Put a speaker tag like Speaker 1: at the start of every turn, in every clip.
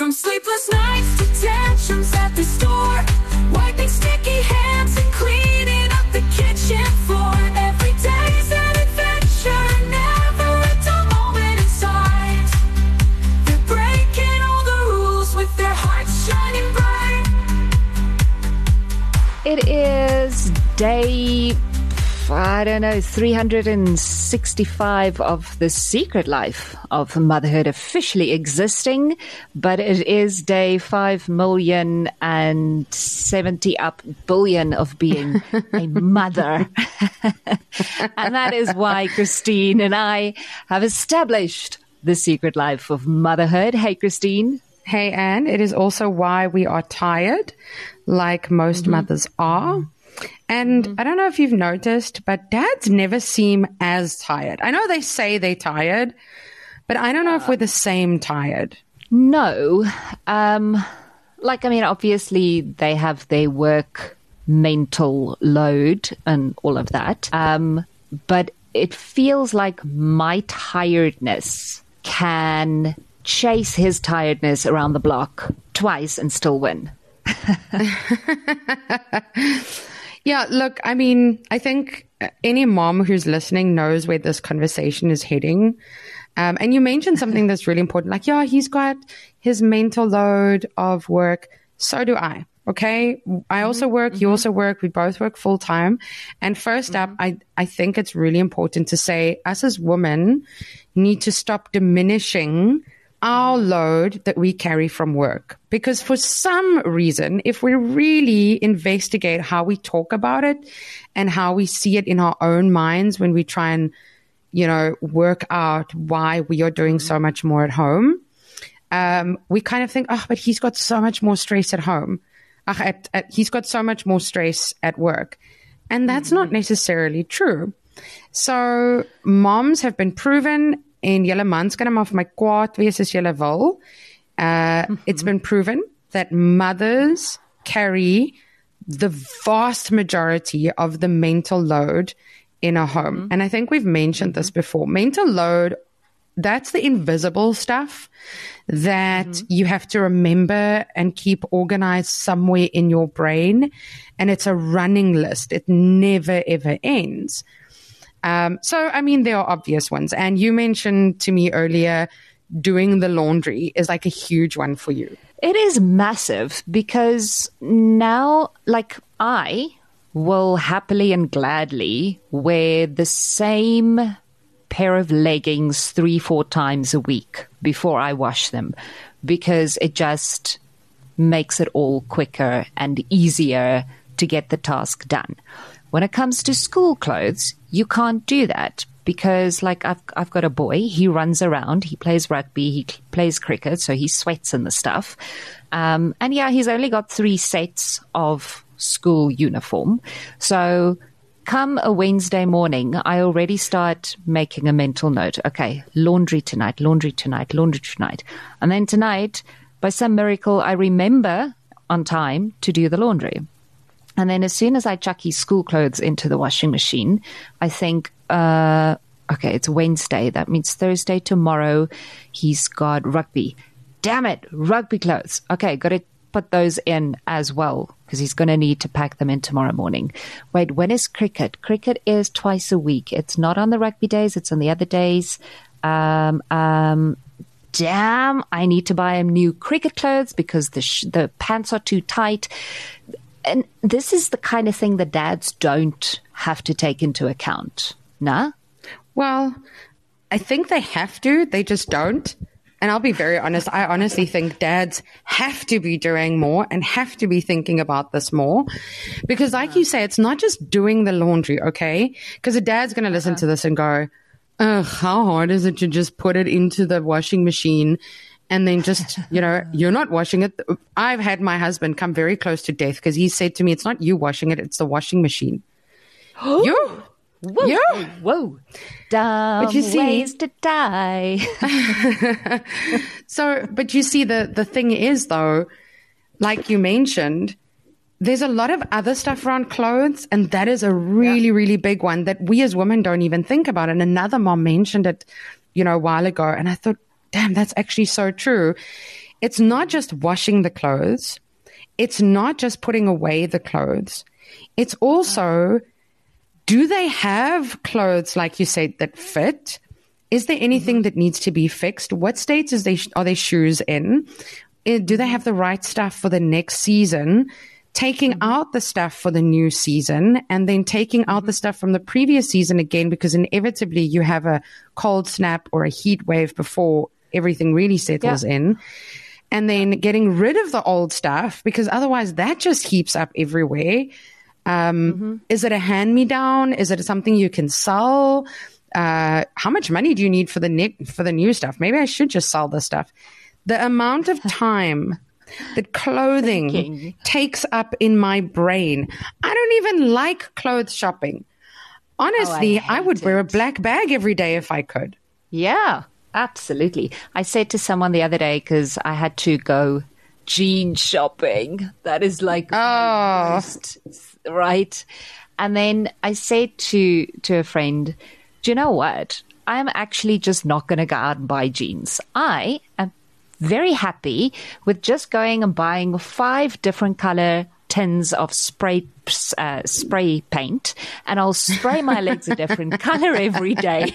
Speaker 1: From sleepless nights to tantrums at the store, wiping sticky hands and cleaning up the kitchen floor. Every day's an adventure, never a dull moment inside. They're breaking all the rules with their hearts shining bright.
Speaker 2: It is day, 365 of The Secret Life of Motherhood officially existing, but it is day 5,070 billion of being a mother. And that is why Christine and I have established The Secret Life of Motherhood. Hey, Christine.
Speaker 3: Hey, Anne. It is also why we are tired, like most mothers are. And I don't know if you've noticed, but dads never seem as tired. I know they say they're tired, but I don't know if we're the same tired.
Speaker 2: No. Obviously they have their work mental load and all of that. But it feels like my tiredness can chase his tiredness around the block twice and still win.
Speaker 3: Yeah, look, I mean, I think any mom who's listening knows where this conversation is heading. And you mentioned something that's really important. Like, yeah, he's got his mental load of work. So do I. Okay. I also work. You also work. We both work full time. And first up, I think it's really important to say us as women need to stop diminishing our load that we carry from work. Because for some reason, if we really investigate how we talk about it and how we see it in our own minds when we try and, work out why we are doing so much more at home, we kind of think, but he's got so much more stress at home. He's got so much more stress at work. And that's not necessarily true. So moms have been proven, en julle mans kan hom af my kwaad wees as julle wil. It's been proven that mothers carry the vast majority of the mental load in a home. And I think we've mentioned this before. Mental load, that's the invisible stuff that you have to remember and keep organized somewhere in your brain. And it's a running list. It never, ever ends. There are obvious ones. And you mentioned to me earlier, doing the laundry is like a huge one for you.
Speaker 2: It is massive because now, I will happily and gladly wear the same pair of leggings 3-4 times a week before I wash them, because it just makes it all quicker and easier to get the task done. When it comes to school clothes, you can't do that because, I've got a boy. He runs around. He plays rugby. He plays cricket, so he sweats in the stuff. He's only got 3 sets of school uniform. So come a Wednesday morning, I already start making a mental note. Okay, laundry tonight, laundry tonight, laundry tonight. And then tonight, by some miracle, I remember on time to do the laundry. And then as soon as I chuck his school clothes into the washing machine, I think, it's Wednesday. That means Thursday, tomorrow, he's got rugby. Damn it, rugby clothes. Okay, got to put those in as well because he's going to need to pack them in tomorrow morning. Wait, when is cricket? Cricket is twice a week. It's not on the rugby days. It's on the other days. Damn, I need to buy him new cricket clothes because the pants are too tight. And this is the kind of thing that dads don't have to take into account. Nah?
Speaker 3: Well, I think they have to. They just don't. And I'll be very honest. I honestly think dads have to be doing more and have to be thinking about this more. Because like you say, it's not just doing the laundry, okay? Because a dad's going to listen to this and go, ugh, how hard is it to just put it into the washing machine and then just, you're not washing it. I've had my husband come very close to death because he said to me, it's not you washing it, it's the washing machine. You?
Speaker 2: Whoa,
Speaker 3: yeah.
Speaker 2: Whoa. Dumb ways to die.
Speaker 3: But you see, the thing is, though, like you mentioned, there's a lot of other stuff around clothes, and that is a really, really big one that we as women don't even think about. And another mom mentioned it, a while ago, and I thought, damn, that's actually so true. it's not just washing the clothes. It's not just putting away the clothes. It's also, do they have clothes, like you said, that fit? Is there anything that needs to be fixed? What states are their shoes in? Do they have the right stuff for the next season? Taking out the stuff for the new season and then taking out the stuff from the previous season again, because inevitably you have a cold snap or a heat wave before everything really settles in. And then getting rid of the old stuff, because otherwise that just heaps up everywhere. Is it a hand-me-down? Is it something you can sell? How much money do you need for the new stuff? Maybe I should just sell this stuff. The amount of time that clothing takes up in my brain. I don't even like clothes shopping. Honestly, I would wear a black bag every day if I could.
Speaker 2: Yeah, absolutely. I said to someone the other day, because I had to go jean shopping. That is like most, right? And then I said to a friend, do you know what? I'm actually just not going to go out and buy jeans. I am very happy with just going and buying 5 different color tins of spray paint, and I'll spray my legs a different color every day.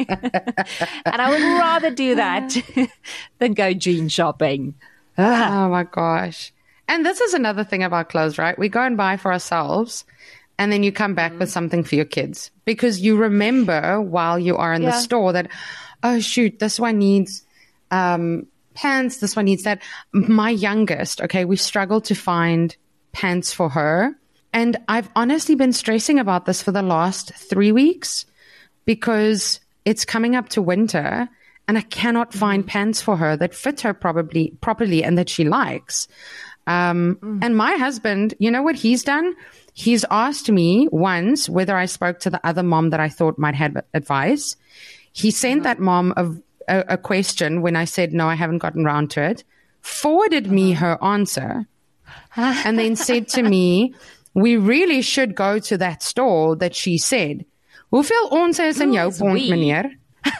Speaker 2: And I would rather do that than go jean shopping.
Speaker 3: Oh my gosh. And this is another thing about clothes, right? We go and buy for ourselves, and then you come back with something for your kids, because you remember while you are in the store that, oh shoot, this one needs pants, this one needs that. My youngest, okay, we struggled to find pants for her. And I've honestly been stressing about this for the last 3 weeks, because it's coming up to winter and I cannot find pants for her that fit her properly and that she likes. And my husband, you know what he's done? He's asked me once whether I spoke to the other mom that I thought might have advice. He sent that mom a question when I said, no, I haven't gotten around to it, forwarded me her answer, and then said to me, we really should go to that store that she said. Hoeveel ons is in jou pond, meneer?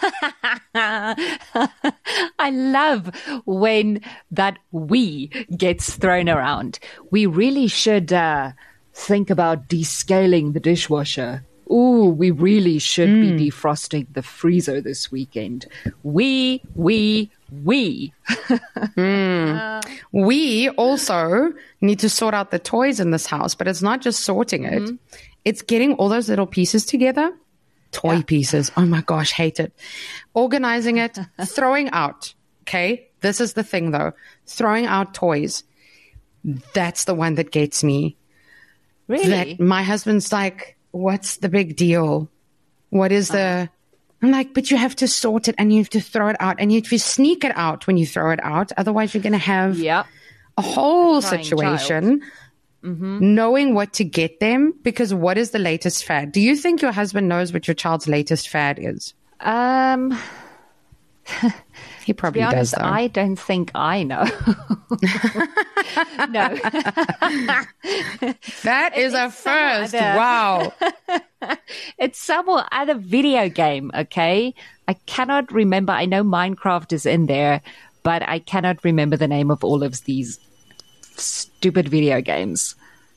Speaker 2: I love when that we gets thrown around. We really should think about descaling the dishwasher. Ooh, we really should be defrosting the freezer this weekend. We. We also need to sort out the toys in this house, but it's not just sorting it. It's getting all those little pieces together. Toy pieces. Oh my gosh, hate it. Organizing it, throwing out. Okay. This is the thing though. Throwing out toys. That's the one that gets me. Really?
Speaker 3: That my husband's like, what's the big deal? What is I'm like, but you have to sort it and you have to throw it out and you have to sneak it out when you throw it out. Otherwise you're going to have a whole situation knowing what to get them, because what is the latest fad? Do you think your husband knows what your child's latest fad is? He probably does, though.
Speaker 2: I don't think I know. No.
Speaker 3: That is a first. Wow.
Speaker 2: It's some other video game, okay? I cannot remember. I know Minecraft is in there, but I cannot remember the name of all of these stupid video games.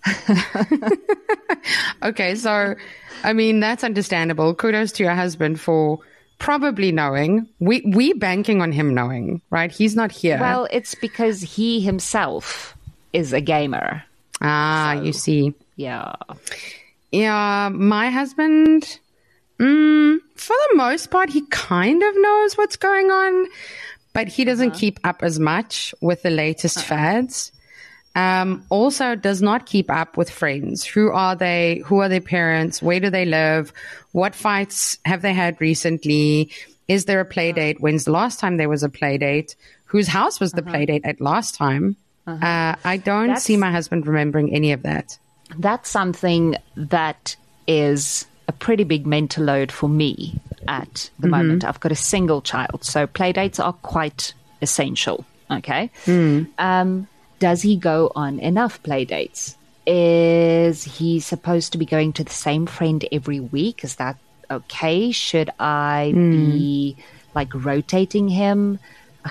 Speaker 3: Okay, so, I mean, that's understandable. Kudos to your husband for probably knowing. We banking on him knowing, right? He's not here.
Speaker 2: Well, it's because he himself is a gamer.
Speaker 3: You see.
Speaker 2: Yeah.
Speaker 3: Yeah, my husband, for the most part, he kind of knows what's going on, but he doesn't keep up as much with the latest fads. Also does not keep up with friends. Who are they? Who are their parents? Where do they live? What fights have they had recently? Is there a play date? When's the last time there was a play date? Whose house was the play date at last time? I don't see my husband remembering any of that.
Speaker 2: That's something that is a pretty big mental load for me at the moment. I've got a single child, so play dates are quite essential. Okay. Does he go on enough play dates? Is he supposed to be going to the same friend every week? Is that okay? Should I be like rotating him? Okay,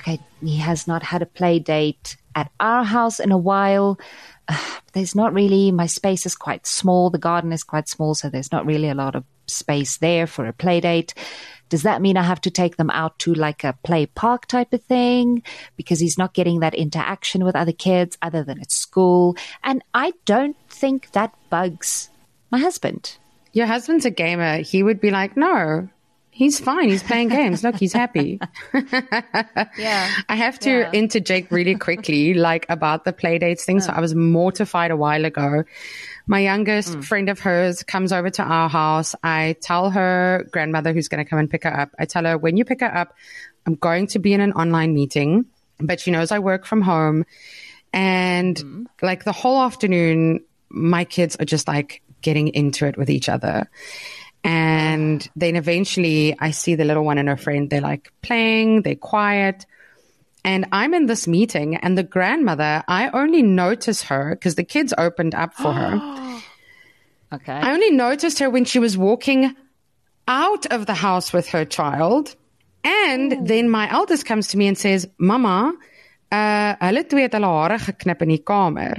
Speaker 2: he has not had a play date at our house in a while. There's not really, my space is quite small. The garden is quite small, so there's not really a lot of space there for a play date. Does that mean I have to take them out to like a play park type of thing? Because he's not getting that interaction with other kids other than at school. And I don't think that bugs my husband.
Speaker 3: Your husband's a gamer. He would be like, no, he's fine. He's playing games. Look, he's happy.
Speaker 2: Yeah.
Speaker 3: I have to interject really quickly, like about the play dates thing. So I was mortified a while ago. My youngest friend of hers comes over to our house. I tell her grandmother who's going to come and pick her up. I tell her, when you pick her up, I'm going to be in an online meeting, but she knows I work from home. And like the whole afternoon, my kids are just like getting into it with each other. And then eventually I see the little one and her friend, they're like playing, they're quiet. And I'm in this meeting and the grandmother, I only notice her because the kids opened up for her.
Speaker 2: Okay.
Speaker 3: I only noticed her when she was walking out of the house with her child. And then my eldest comes to me and says, Mama, hulle twee het hulle hare geknip in die kamer.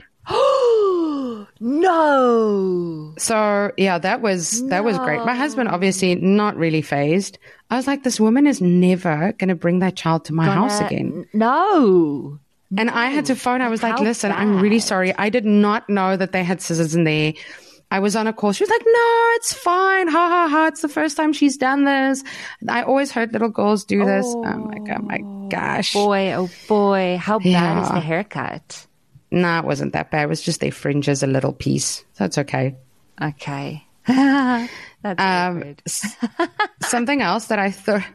Speaker 2: No.
Speaker 3: So yeah, that was great. My husband obviously not really phased. I was like, this woman is never going to bring that child to my house again.
Speaker 2: No.
Speaker 3: And I had to phone. I was like,
Speaker 2: How
Speaker 3: listen, I'm really sorry. I did not know that they had scissors in there. I was on a call. She was like, no, it's fine. Ha, ha, ha. It's the first time she's done this. I always heard little girls do this. I'm like, oh my gosh.
Speaker 2: Oh boy. How bad is
Speaker 3: Yeah.
Speaker 2: the haircut?
Speaker 3: No, it wasn't that bad. It was just their fringes a little piece. That's okay.
Speaker 2: Okay. That's good.
Speaker 3: Something else that I thought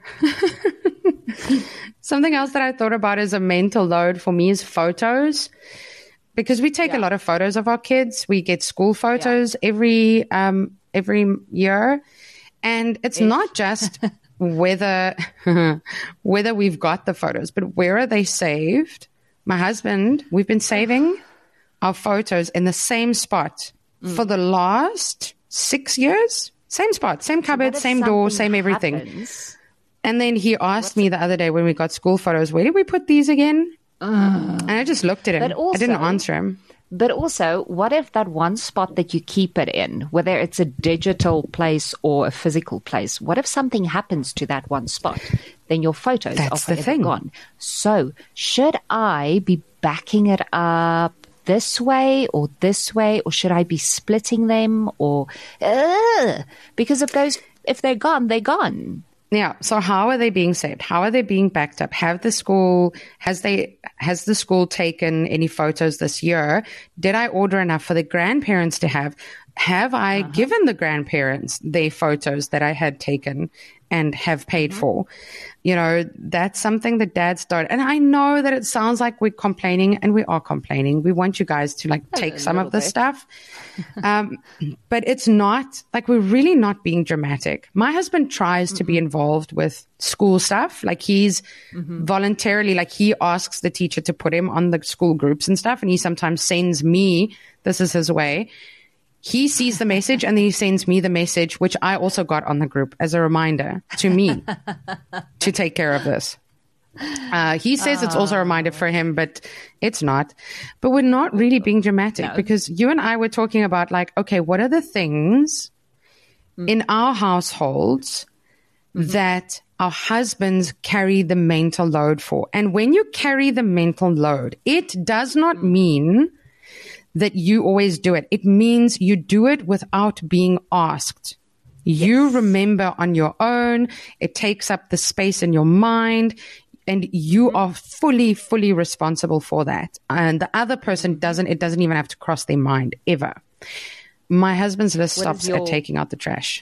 Speaker 3: about as a mental load for me is photos. Because we take a lot of photos of our kids. We get school photos every year. And it's not just whether we've got the photos, but where are they saved? My husband, we've been saving our photos in the same spot for the last 6 years. Same spot, same cupboard, same door, same everything.
Speaker 2: Happens?
Speaker 3: And then he asked me the other day when we got school photos, where did we put these again? And I just looked at him.
Speaker 2: But also-
Speaker 3: I didn't answer him.
Speaker 2: But also, what if that one spot that you keep it in, whether it's a digital place or a physical place, what if something happens to that one spot? Then your photos
Speaker 3: That's
Speaker 2: are
Speaker 3: the
Speaker 2: forever
Speaker 3: thing.
Speaker 2: gone. So, should I be backing it up this way, or should I be splitting them? Or because if they're gone, they're gone.
Speaker 3: Yeah. So how are they being saved? How are they being backed up? Has the school taken any photos this year? Did I order enough for the grandparents to have? Have I given the grandparents their photos that I had taken and have paid for? You know, that's something that dads don't. And I know that it sounds like we're complaining, and we are complaining. We want you guys to like take some of this stuff. But it's not like, we're really not being dramatic. My husband tries to be involved with school stuff. Like he's voluntarily, like he asks the teacher to put him on the school groups and stuff. And he sometimes sends me, this is his way. He sees the message and then he sends me the message, which I also got on the group as a reminder to me to take care of this. He says it's also a reminder for him, but it's not. But we're not really being dramatic because you and I were talking about like, okay, what are the things in our households that our husbands carry the mental load for? And when you carry the mental load, it does not mean that you always do it. It means you do it without being asked. You remember on your own. It takes up the space in your mind. And you are fully, fully responsible for that. And the other person doesn't, it doesn't even have to cross their mind ever. My husband's list stops at taking out the trash.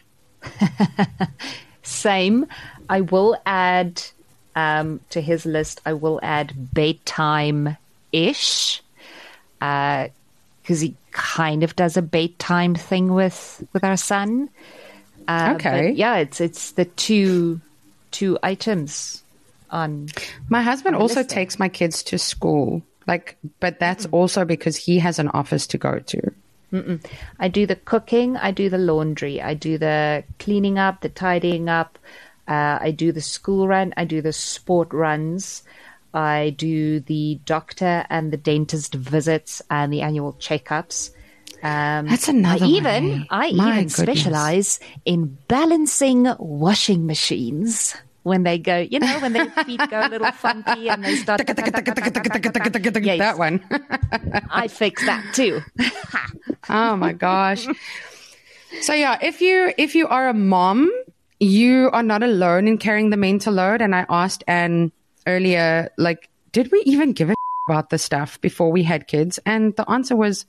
Speaker 2: Same. I will add to his list, I will add bedtime-ish. Because he kind of does a bedtime thing with our son.
Speaker 3: Okay.
Speaker 2: But yeah, it's the two items on.
Speaker 3: My husband also
Speaker 2: list.
Speaker 3: takes my kids to school, but that's also because he has an office to go to.
Speaker 2: I do the cooking, I do the laundry, I do the cleaning up, the tidying up, I do the school run, I do the sport runs. I do the doctor and the dentist visits and the annual checkups.
Speaker 3: That's another
Speaker 2: I
Speaker 3: one, eh?
Speaker 2: I
Speaker 3: My
Speaker 2: even
Speaker 3: goodness.
Speaker 2: specialize in balancing washing machines when they go, when their feet go a little funky and they start. Yes,
Speaker 3: That one.
Speaker 2: I fix that too.
Speaker 3: Oh my gosh. So yeah, if you are a mom, you are not alone in carrying the mental load. And I asked Anne earlier, like, did we even give a about this stuff before we had kids? And the answer was,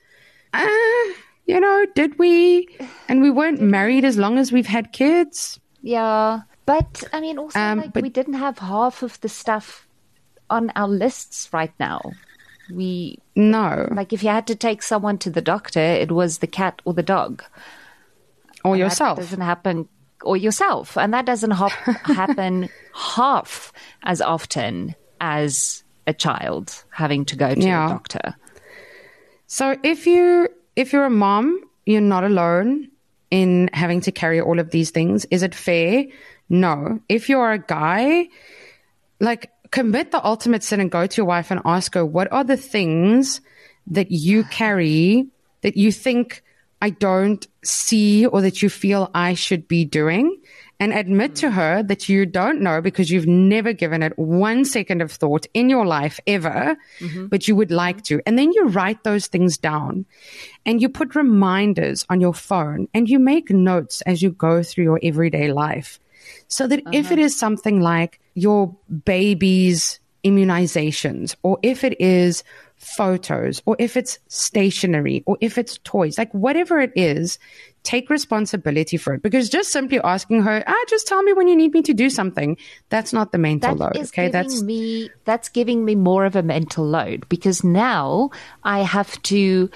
Speaker 3: did we? And we weren't married as long as we've had kids.
Speaker 2: Yeah, but I mean, also we didn't have half of the stuff on our lists right now.
Speaker 3: No.
Speaker 2: Like if you had to take someone to the doctor, it was the cat or the dog.
Speaker 3: Or
Speaker 2: And
Speaker 3: yourself.
Speaker 2: That doesn't happen, or yourself. And that doesn't happen half as often as a child having to go to a doctor.
Speaker 3: So if you're a mom, you're not alone in having to carry all of these things. Is it fair? No. If you're a guy, like, commit the ultimate sin and go to your wife and ask her, what are the things that you carry that you think I don't see or that you feel I should be doing? And admit to her that you don't know because you've never given it 1 second of thought in your life ever, but you would like to. And then you write those things down and you put reminders on your phone and you make notes as you go through your everyday life. So that if it is something like your baby's immunizations, or if it is photos, or if it's stationery, or if it's toys, like whatever it is, take responsibility for it. Because just simply asking her, just tell me when you need me to do something, that's not the mental load. Okay,
Speaker 2: that's giving me more of a mental load, because now I have to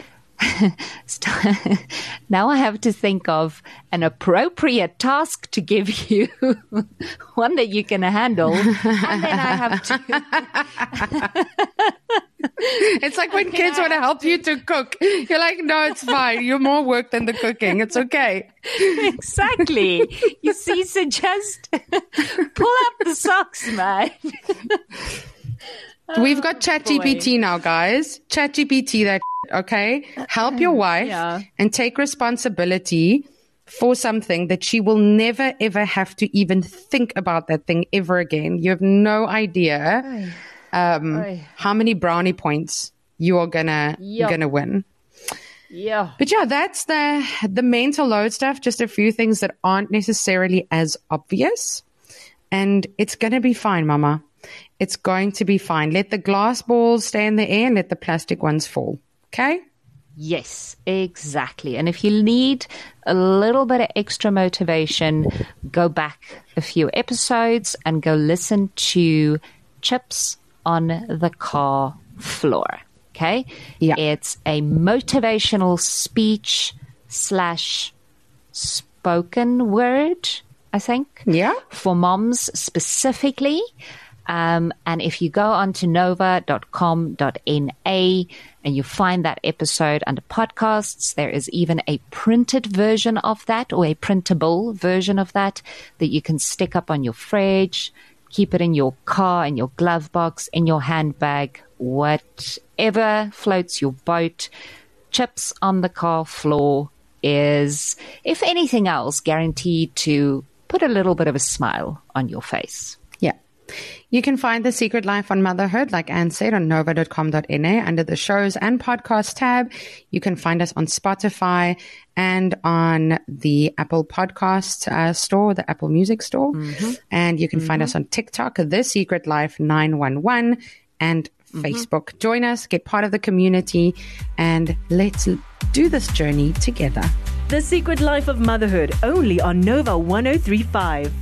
Speaker 2: now I have to think of an appropriate task to give you, one that you can handle, and then I have to.
Speaker 3: It's like when kids want to help you to cook. You're like, no, it's fine. You're more work than the cooking. It's okay.
Speaker 2: Exactly. You see, so just pull up the socks, man.
Speaker 3: We've got ChatGPT now, guys. ChatGPT that, okay? Help your wife and take responsibility for something that she will never, ever have to even think about that thing ever again. You have no idea how many brownie points you are gonna win.
Speaker 2: Yeah.
Speaker 3: But yeah, that's the mental load stuff. Just a few things that aren't necessarily as obvious. And it's going to be fine, Mama. It's going to be fine. Let the glass balls stay in the air and let the plastic ones fall. Okay?
Speaker 2: Yes, exactly. And if you need a little bit of extra motivation, go back a few episodes and go listen to Chips on the Car Floor. Okay?
Speaker 3: Yeah.
Speaker 2: It's a motivational speech / spoken word, I think.
Speaker 3: Yeah.
Speaker 2: For moms specifically. And if you go on to nova.com.na and you find that episode under podcasts, there is even a printed version of that, or a printable version of that you can stick up on your fridge, keep it in your car, in your glove box, in your handbag, whatever floats your boat. Chips on the Car Floor is, if anything else, guaranteed to put a little bit of a smile on your face.
Speaker 3: Yeah. You can find The Secret Life on Motherhood, like Anne said, on nova.com.na under the shows and podcast tab. You can find us on Spotify and on the Apple Podcast store, the Apple Music store. And you can find us on TikTok, The Secret Life 911, and Facebook. Join us, get part of the community, and let's do this journey together.
Speaker 4: The Secret Life of Motherhood, only on Nova 103.5.